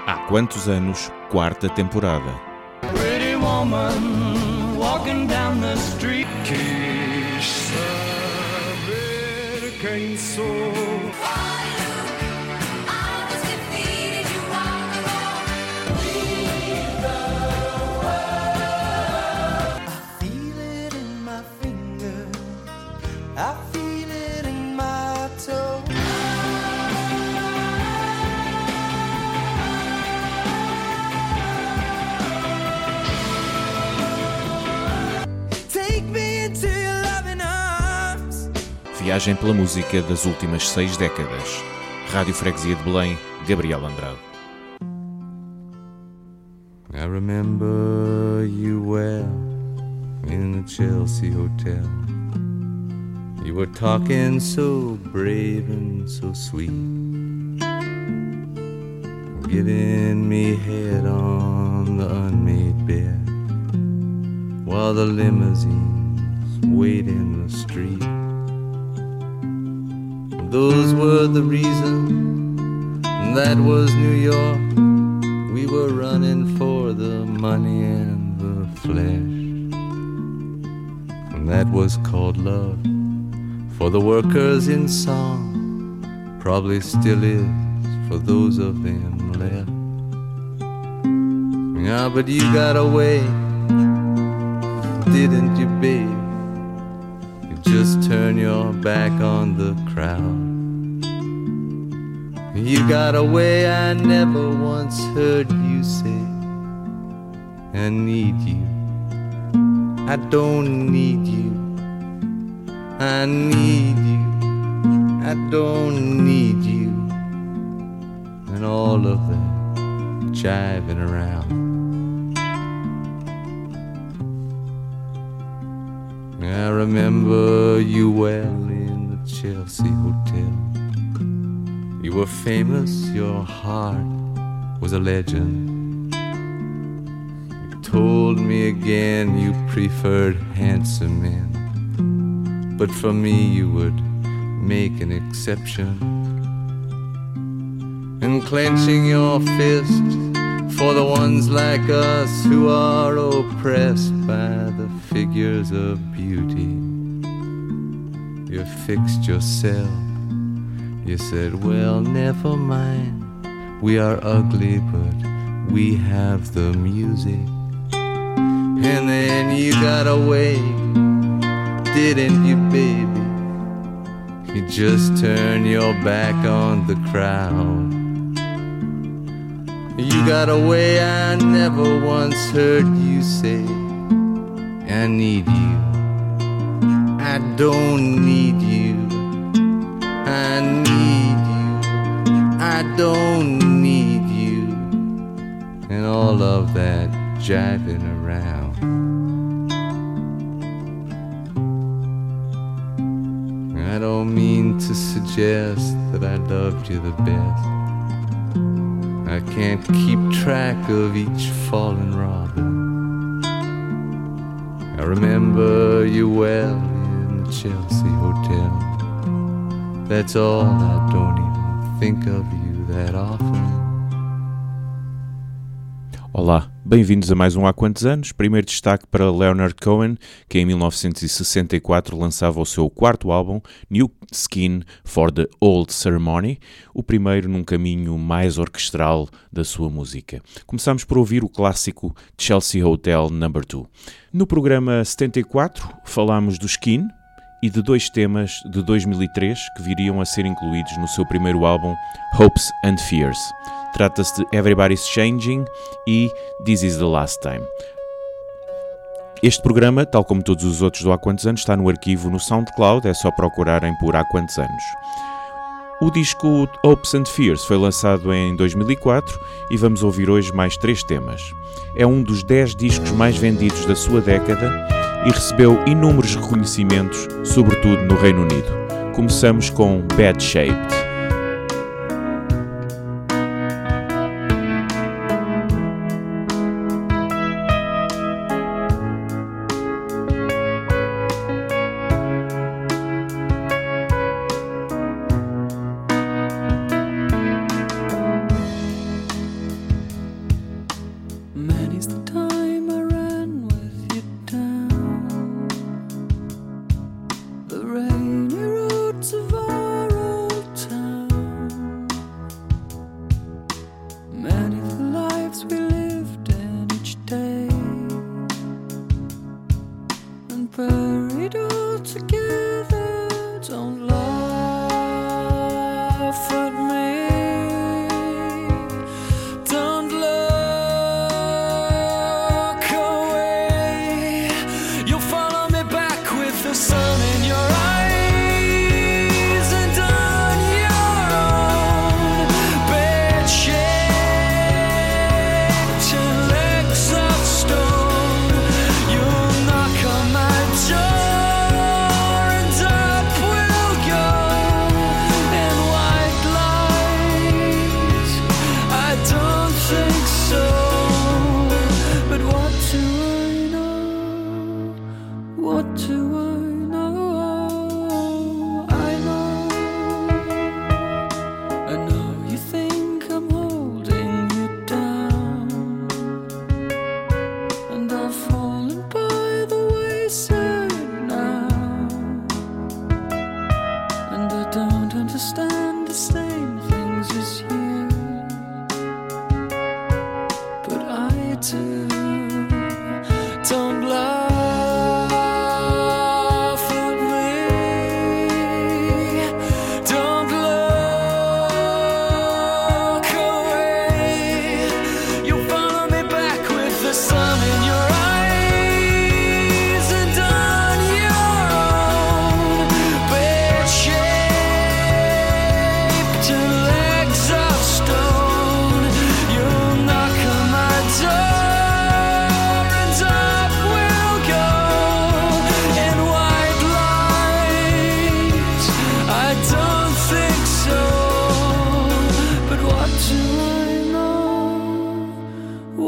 Há quantos anos, quarta temporada. Pretty woman walking down the street. Que saber quem sou. Viagem pela música das últimas 6 décadas. Rádio Freguesia de Belém, Gabriel Andrade. I remember you well in the Chelsea Hotel. You were talking so brave and so sweet, giving me head on the unmade bed, while the limousines wait in the street. Those were the reasons, that was New York. We were running for the money and the flesh, and that was called love. For the workers in song, probably still is for those of them left. Yeah, but you got away, didn't you, babe? You just turn your back on the crowd. You got away, I never once heard you say, I need you, I don't need you, I need you, I don't need you, and all of that jiving around. I remember you well in the Chelsea Hotel. You were famous, your heart was a legend. You told me again you preferred handsome men, but for me you would make an exception. And clenching your fist for the ones like us who are oppressed by the figures of beauty, you fixed yourself. You said, well, never mind, we are ugly, but we have the music. And then you got away, didn't you, baby? You just turned your back on the crowd. You got away, I never once heard you say, I need you, I don't need you, I need you, I don't need you, and all of that jiving around. I don't mean to suggest that I loved you the best. I can't keep track of each fallen robin. I remember you well in the Chelsea Hotel. That's all, I don't even think of you that often. Olá, bem-vindos a mais um Há Quantos Anos. Primeiro destaque para Leonard Cohen, que em 1964 lançava o seu quarto álbum, New Skin for the Old Ceremony, o primeiro num caminho mais orquestral da sua música. Começamos por ouvir o clássico Chelsea Hotel No. 2. No programa 74 falámos do Skin e de 2 temas de 2003 que viriam a ser incluídos no seu primeiro álbum Hopes and Fears. Trata-se de Everybody's Changing e This Is The Last Time. Este programa, tal como todos os outros do Há Quantos Anos, está no arquivo no SoundCloud, é só procurarem por Há Quantos Anos. O disco Hopes and Fears foi lançado em 2004 e vamos ouvir hoje mais 3 temas. É um dos 10 discos mais vendidos da sua década e recebeu inúmeros reconhecimentos, sobretudo no Reino Unido. Começamos com Bad Shaped.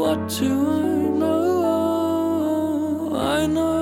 What do I know? I know.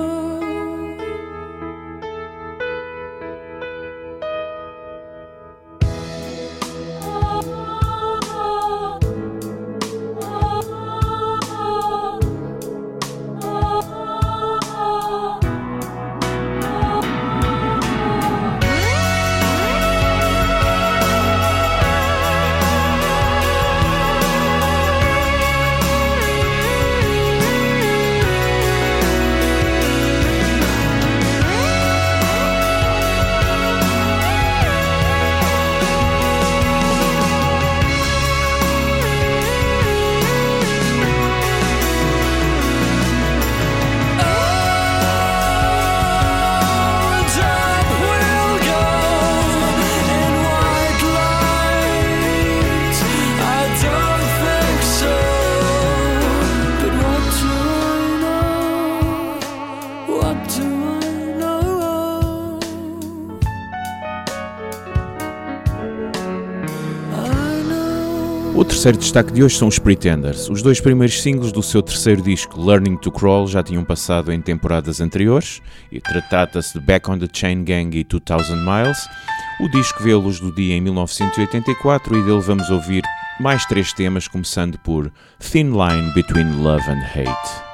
O terceiro destaque de hoje são os Pretenders. Os dois primeiros singles do seu terceiro disco, Learning to Crawl, já tinham passado em temporadas anteriores, e trata-se de Back on the Chain Gang e 2000 Miles. O disco vê a luz do dia em 1984 e dele vamos ouvir mais 3 temas, começando por Thin Line Between Love and Hate.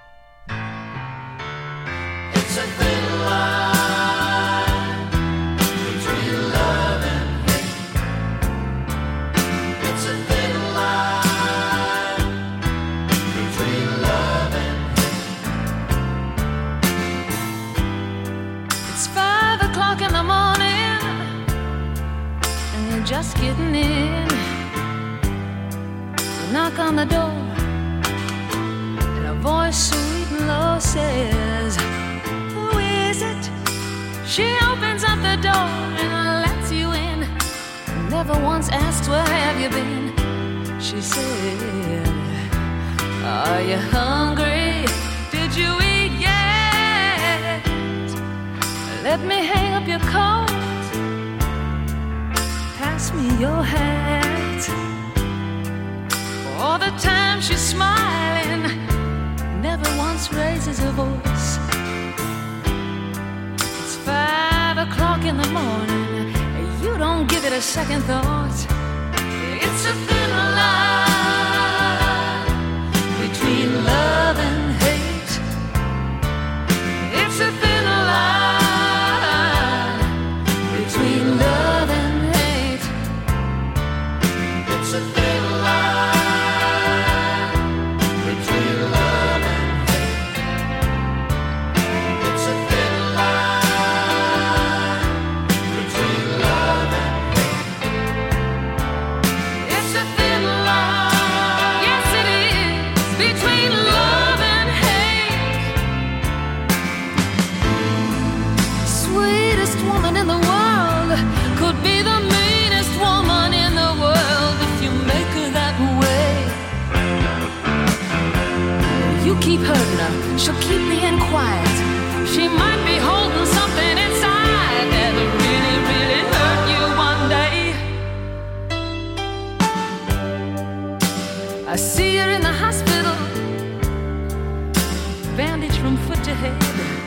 Just getting in. You knock on the door, and a voice sweet and low says, "Who is it?" She opens up the door and lets you in. Never once asks, "Where have you been?" She said, "Are you hungry? Did you eat yet? Let me hang up your coat. Pass me your hat." All the time she's smiling, never once raises her voice. It's 5 o'clock in the morning, you don't give it a second thought. It's a thin line between love and hate. It's a thin line between love and it's a thin line between love and hate. It's a thin line between love and hate. It's a thin line, yes it is, between love and hate. The sweetest woman in the world could be the meanest woman in the world. Make her that way. You keep hurting her, she'll keep being quiet. She might be holding something inside that'll really, really hurt you one day. I see her in the hospital, bandaged from foot to head,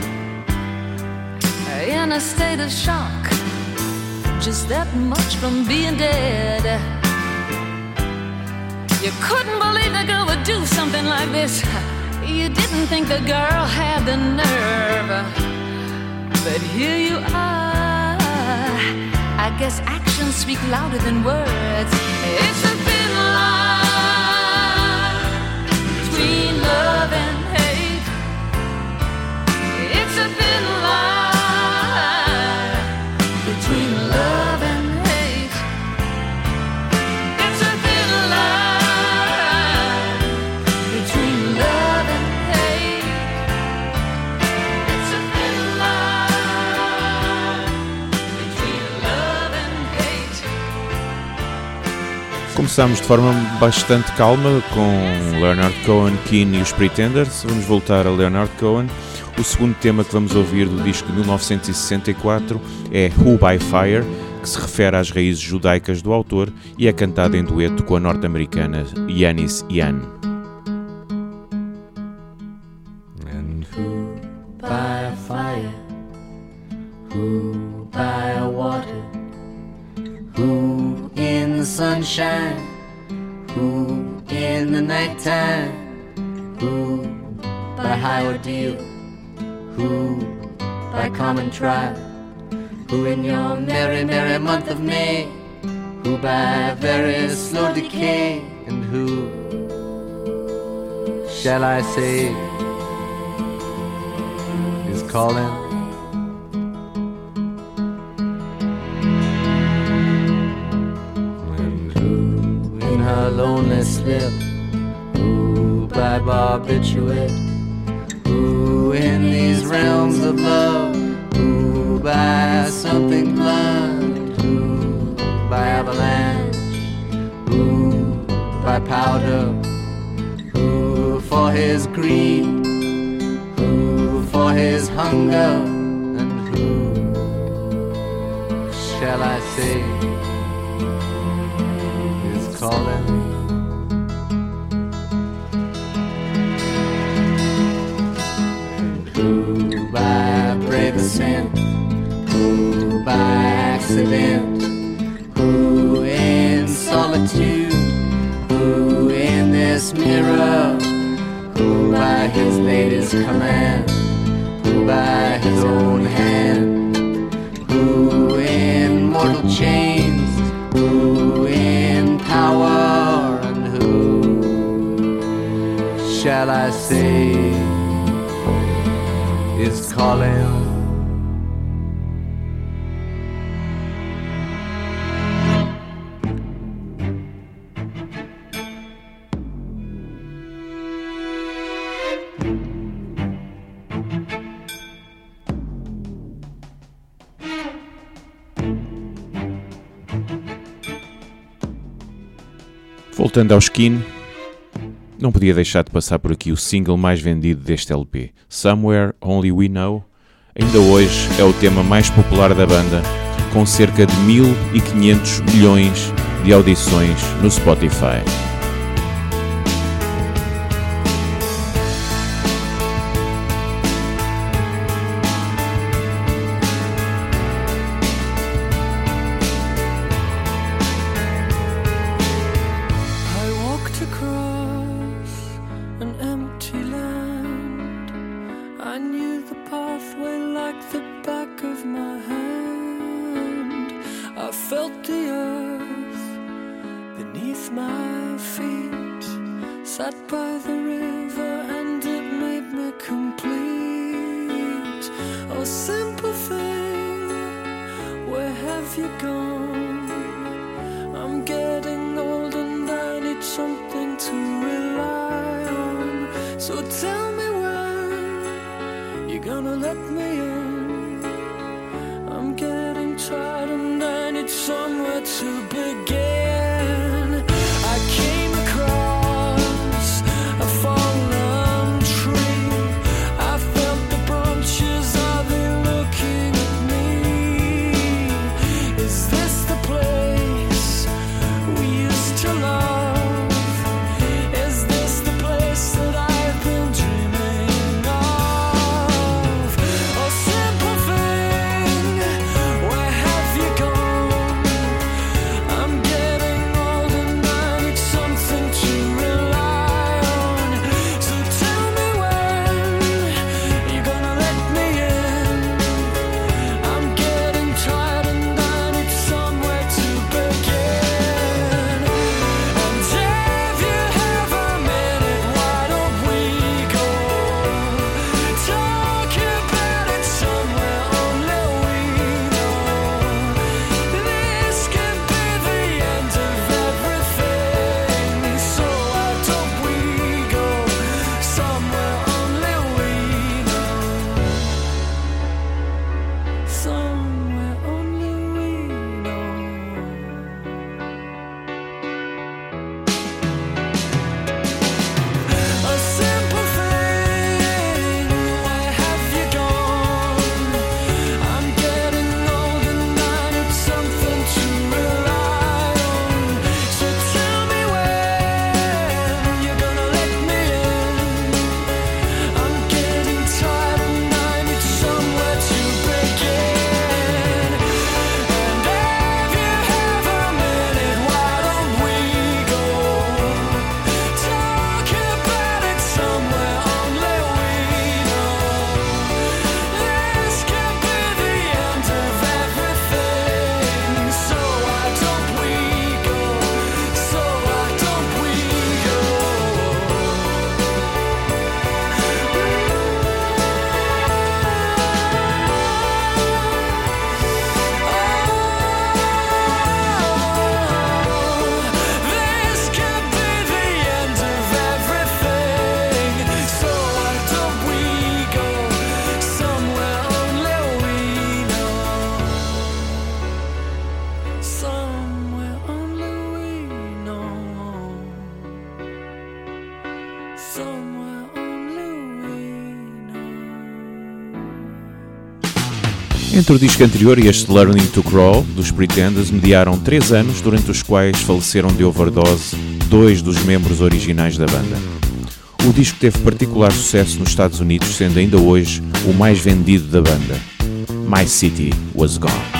in a state of shock, just that much from being dead. You couldn't believe the girl would do something like this. You didn't think the girl had the nerve. But here you are. I guess actions speak louder than words. It's a thin line between love and hate. It's a thin line between love and hate. It's a thin line between love and hate. It's a thin line between love and hate. Começamos de forma bastante calma com Leonard Cohen, Keane e os Pretenders. Vamos voltar a Leonard Cohen. O segundo tema que vamos ouvir do disco de 1964 é Who by Fire, que se refere às raízes judaicas do autor e é cantado em dueto com a norte-americana Yanis Yan. in the nighttime, who by high ordeal, who by common trial, who in your merry, merry month of May, who by very slow decay, and who shall I say is calling? And who in her lonely slip, who by barbiturate, who in these realms of love, who by something blunt, who by avalanche, who by powder, who for his greed, who for his hunger, and who shall I say is calling? And who by brave ascent, who by accident, who in solitude, who in this mirror, who by his lady's command, who by his own hand, who in mortal chains, who in power, and who shall I say is calling? Voltando ao Skin, não podia deixar de passar por aqui o single mais vendido deste LP, Somewhere Only We Know. Ainda hoje é o tema mais popular da banda, com cerca de 1.500 milhões de audições no Spotify. I'm somewhere only we know. Entre o disco anterior e este Learning to Crawl, dos Pretenders, mediaram 3 anos, durante os quais faleceram de overdose 2 dos membros originais da banda. O disco teve particular sucesso nos Estados Unidos, sendo ainda hoje o mais vendido da banda. My City Was Gone.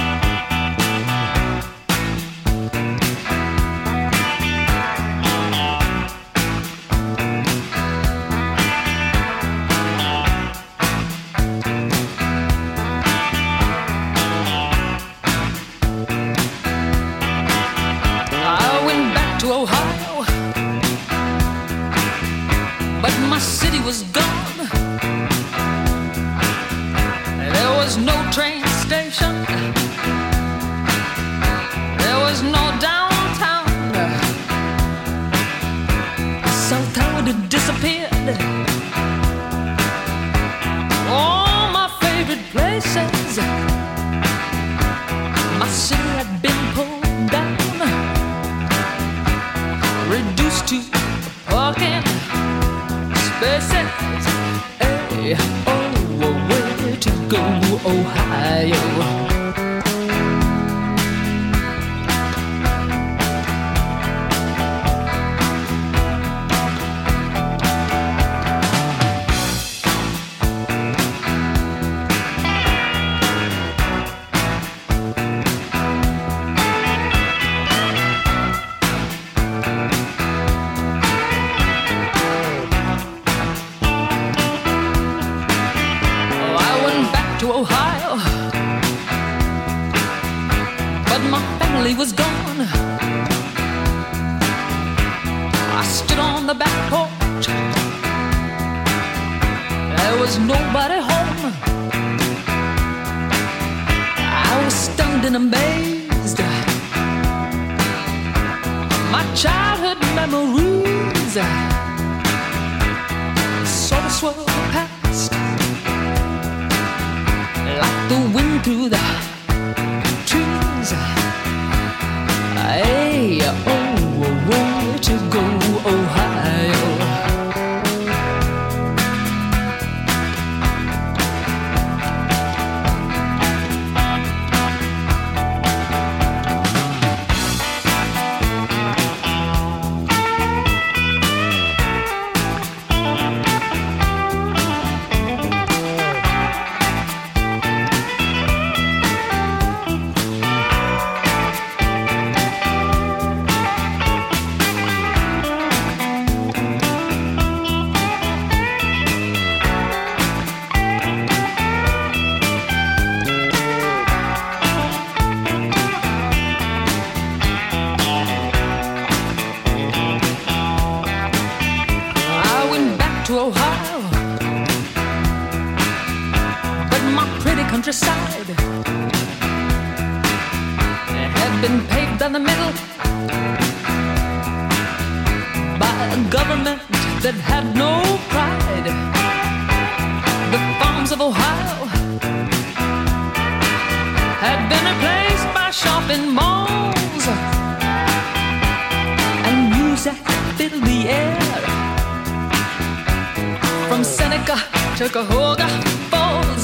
Cuyahoga Falls,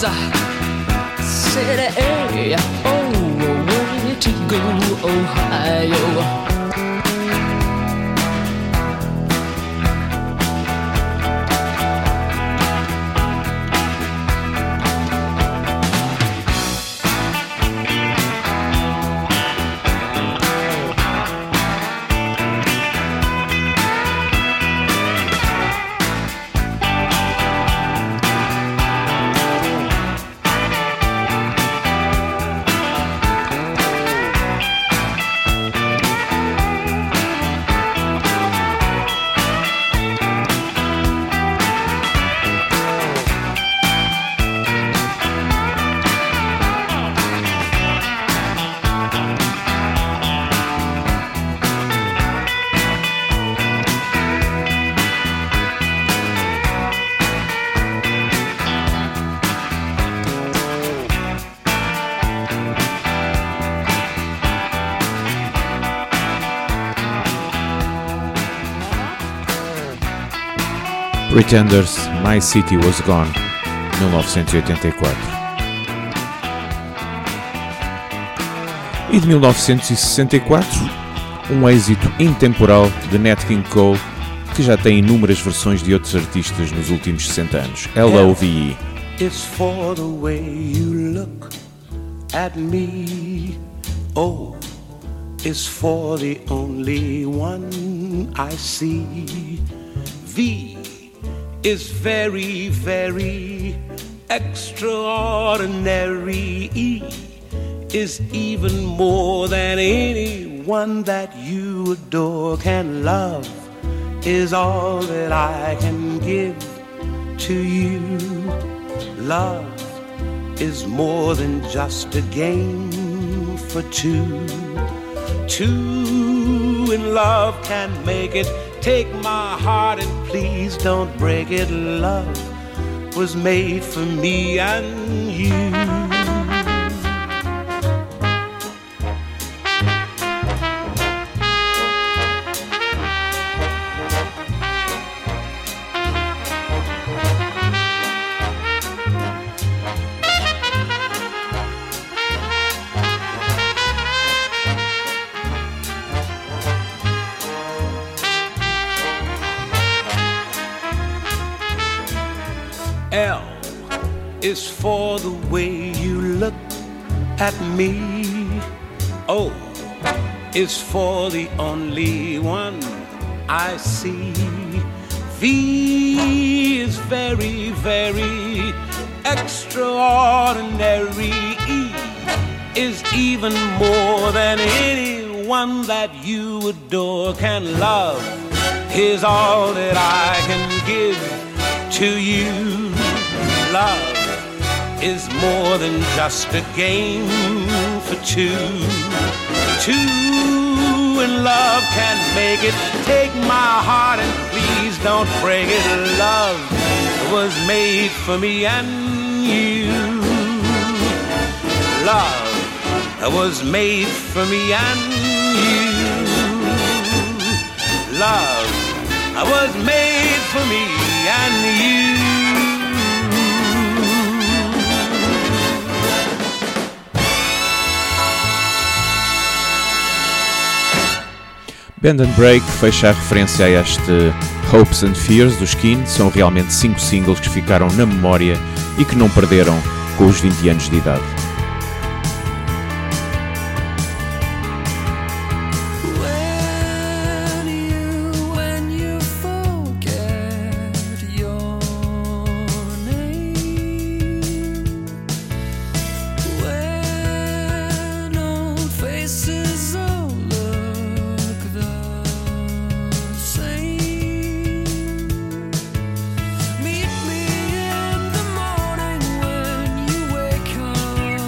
City, oh, way to go, Ohio. Pretenders, My City Was Gone, 1984. E de 1964, um êxito intemporal de Nat King Cole, que já tem inúmeras versões de outros artistas nos últimos 60 anos. L.O.V.E. It's for the way you look at me. Oh, it's for the only one I see. V is very, very extraordinary. E is even more than anyone that you adore can love. Is all that I can give to you. Love is more than just a game for two. Two in love can make it. Take my heart and please don't break it. Love was made for me and you. L is for the way you look at me. O is for the only one I see. V is very, very extraordinary. E is even more than anyone that you adore can love. Is all that I can give to you. Love is more than just a game for two. Two in love can make it. Take my heart and please don't break it. Love was made for me and you. Love was made for me and you. Love was made for me and you. Bend and Break fecha a referência a este Hopes and Fears dos Keane. São realmente 5 singles que ficaram na memória e que não perderam com os 20 anos de idade. Meet me in the morning when you wake up.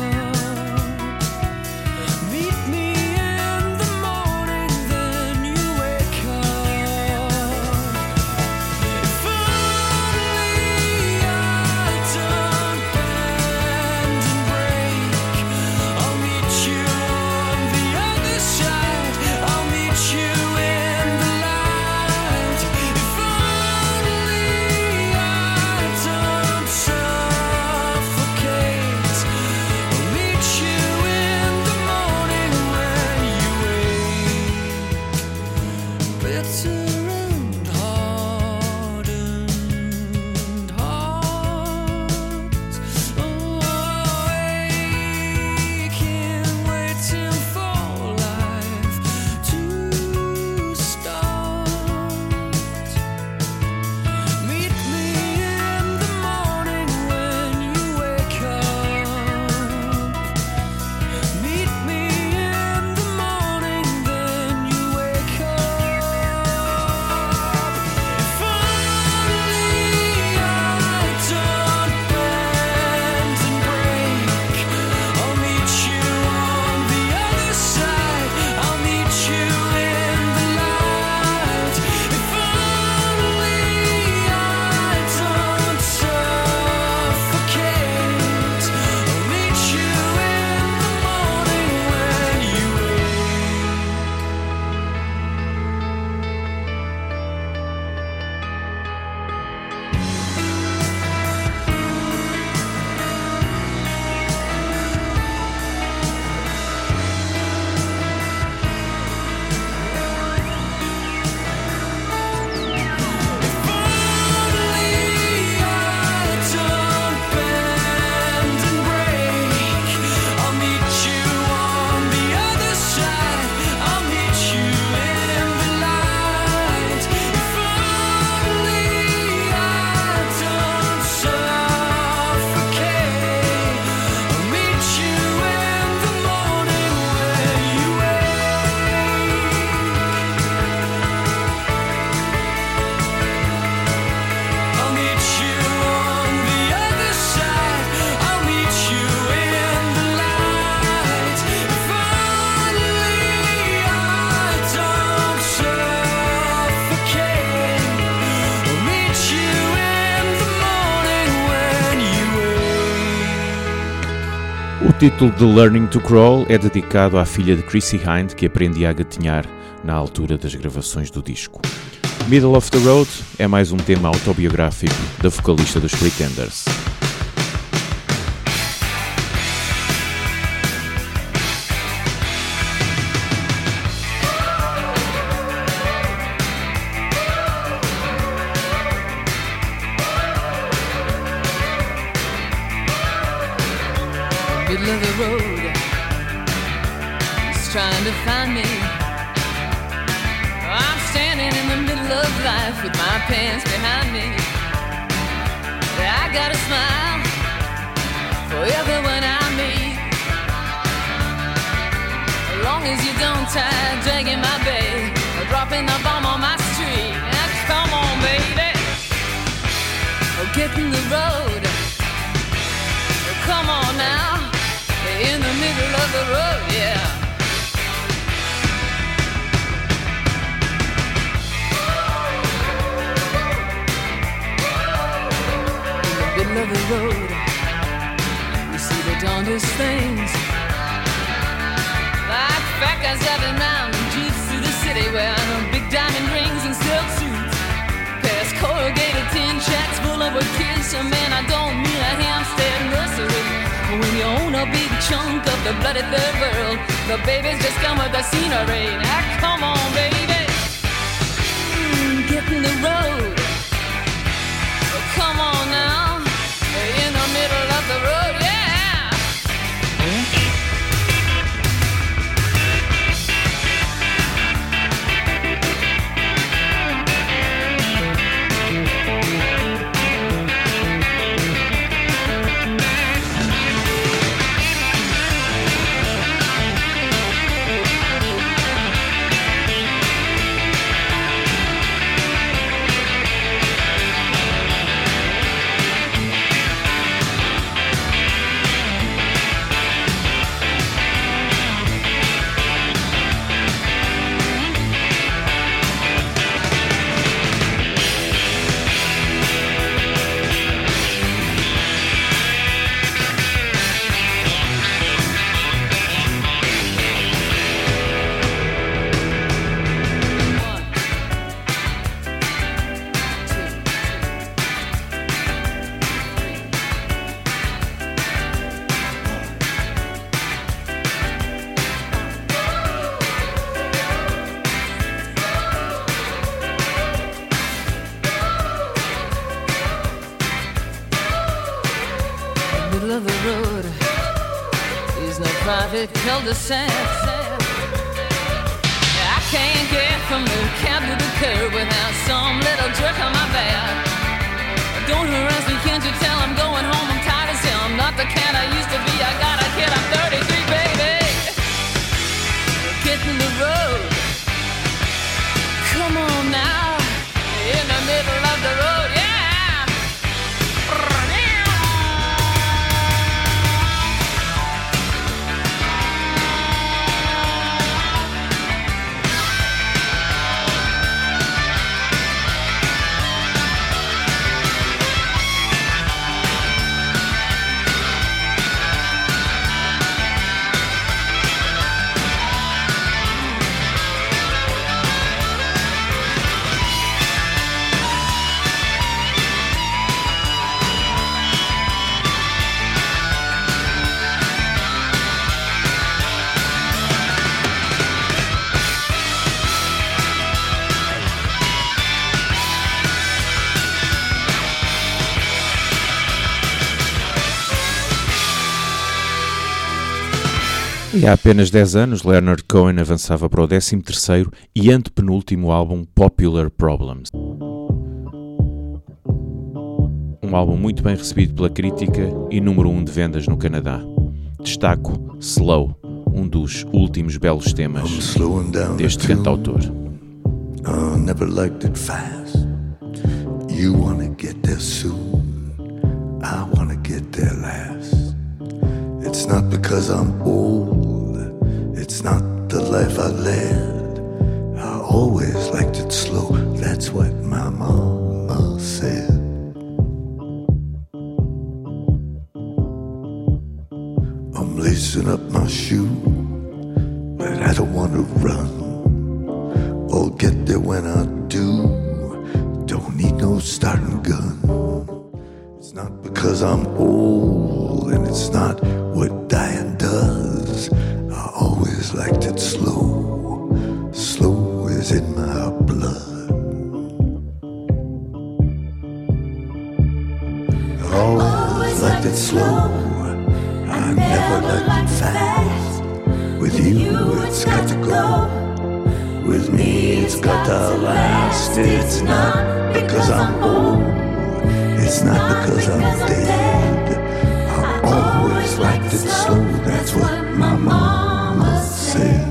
título de Learning to Crawl é dedicado à filha de Chrissie Hynde, que aprendia a gatinhar na altura das gravações do disco. Middle of the Road é mais um tema autobiográfico da vocalista dos Pretenders. Middle of the road, he's trying to find me. I'm standing in the middle of life with my pants behind me. I got a smile for everyone I meet, as long as you don't try dragging my bag or dropping the bomb on my street. Now, come on, baby, get in the road. Come on now, in the middle of the road, yeah. In the middle of the road, you see the darndest things, like fat guys driving round in jeeps through the city wearing big diamond rings and silk suits, past corrugated tin shacks full of kids. So man, I don't mean a Hampstead nursery. When you own a big chunk of the bloody third world, the babies just come with the scenery. Now come on, baby, get in the road. Come on now, in the middle of the road, yeah. Cul-de-sac. I can't get from the cab to the curb without some little jerk on my back. Don't harass me, can't you tell I'm going home? I'm tired as hell. I'm not the cat I used to be. I got a kid, I'm 33, baby. Get in the road. Come on now, in the middle of the road, yeah. E há apenas 10 anos, Leonard Cohen avançava para o 13º e antepenúltimo álbum Popular Problems. Um álbum muito bem recebido pela crítica e número 1 de vendas no Canadá. Destaco Slow, um dos últimos belos temas deste cantautor. Never liked it fast. You wanna get there soon. I wanna get there last. It's not because I'm old, it's not the life I led. I always liked it slow, that's what my mama said. I'm lazy lacing up my shoe, but I don't want to run. I'll get there when I do. Don't need no starting gun. It's not because I'm old, and it's not what dying does. I always liked it slow. Slow is in my blood. I always liked it slow. I never liked it fast. With you, it's got to go. With me, it's got to last. It's not because I'm old. It's not because I'm dead. I always liked it slow. That's what my mama said.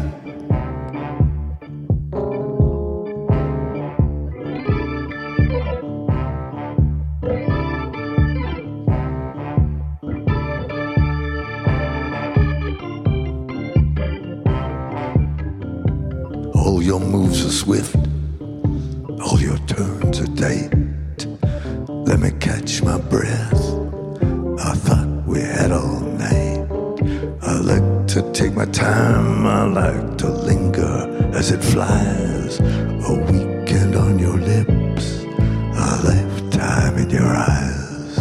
All your moves are swift, all your turns are tight. Let me catch my breath. I thought we had all night. I like to take my time, I like to linger as it flies. A weekend on your lips, a lifetime in your eyes.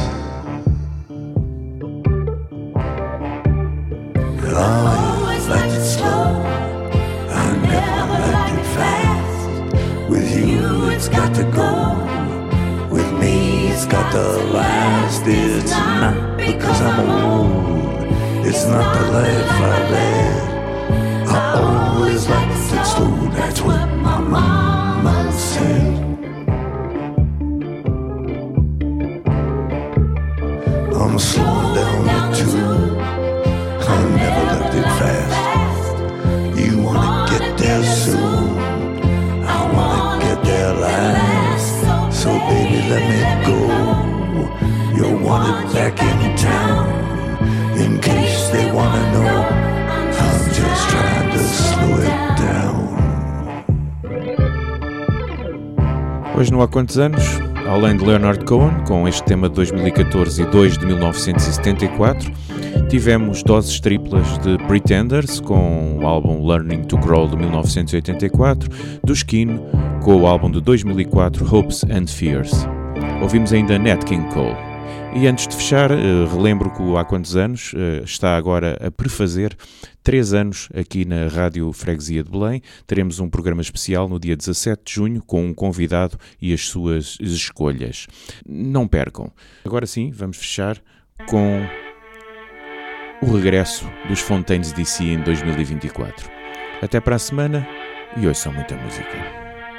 I always liked it slow. I never liked it fast. With you, it's got to go. With me, it's got to last. It's not because I'm old. It's not the life I led. I always liked it slow. That's what my mama said. I'm slowing down the tune. I never liked it fast. You wanna get there soon. I wanna get there last. So baby, let me go. You're wanted back in town. In case they wanna know, I'm just trying to slow it down. Hoje não há quantos anos, além de Leonard Cohen, com este tema de 2014 e 2 de 1974, tivemos doses triplas de Pretenders, com o álbum Learning to Grow de 1984, do Skin, com o álbum de 2004 Hopes and Fears. Ouvimos ainda Nat King Cole. E antes de fechar, relembro que o Há Quantos Anos está agora a prefazer 3 anos aqui na Rádio Freguesia de Belém. Teremos um programa especial no dia 17 de junho com um convidado e as suas escolhas. Não percam. Agora sim, vamos fechar com o regresso dos Fontaines DC em 2024. Até para a semana e ouçam muita música.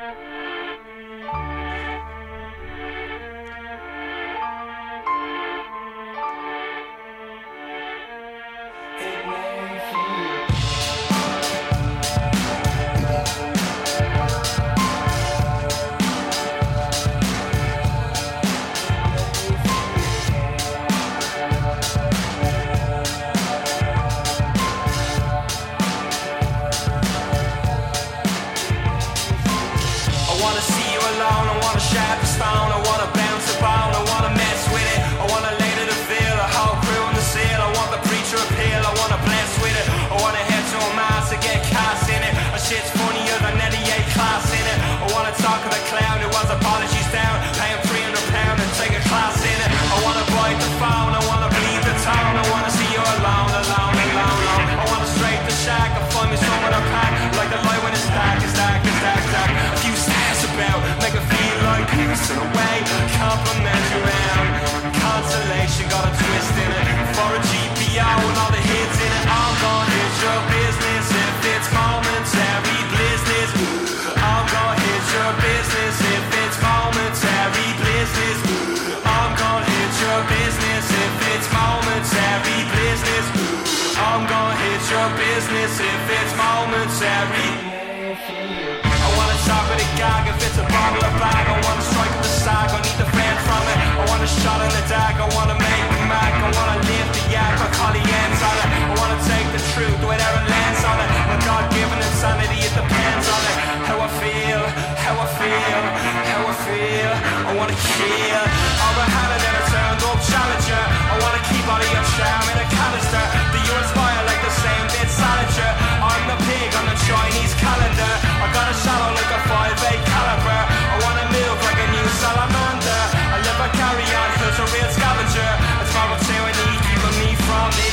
Business if it's momentary. I wanna talk with a gag if it's a bottle of bag. I wanna strike with the sag, I need the fan from it. I want a shot in the dag, I wanna make the mag. I wanna lift the yak, I call the ends on it. I wanna take the truth, whatever lands on it. My God-given insanity, it depends on it. How I feel, how I feel, how I feel. I wanna kill all the hand and never turned up challenger. I wanna keep all of your charm in a canister. Do you inspire like the Chinese calendar. I got a shallow like a 5'8" caliber. I wanna move like a new salamander. I live a carry on, who's a real scavenger. It's my tyranny keeping me from me.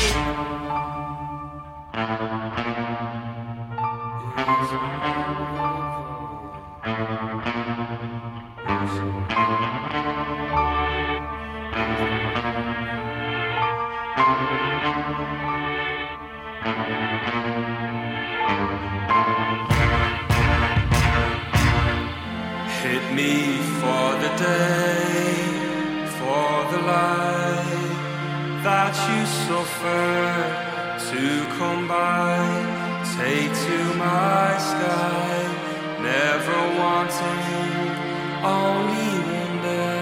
Hit me for the day, for the light that you suffer to come by. Take to my sky, never wanting, only wonder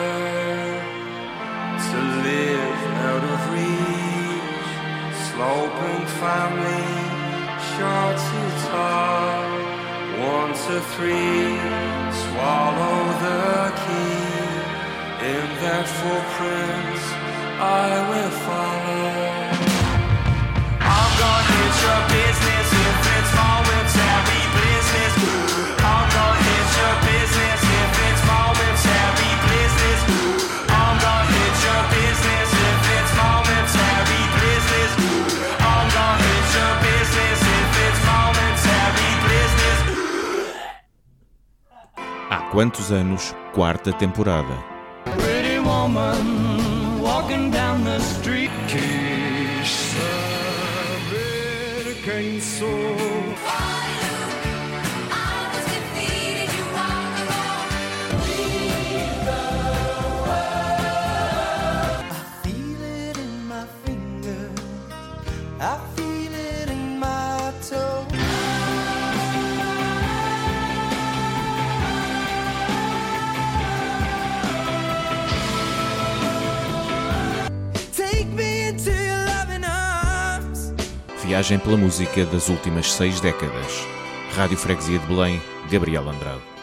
to live out of reach. Sloping family, short to tall, 1 to 3, swallow the key. In their footprints I will follow. I'm gonna hit your business if it's momentary business. I'm gonna hit your business if it's momentary business. I'm gonna hit your business if it's momentary business. I'm gonna hit your business if it's momentary business. Há quantos anos? Quarta temporada. Pretty woman walking down the street. Hurricane soul. I feel it in my toe. Take me into your loving arms. Viagem pela música das últimas 6 décadas. Rádio Freguesia de Belém, Gabriel Andrade.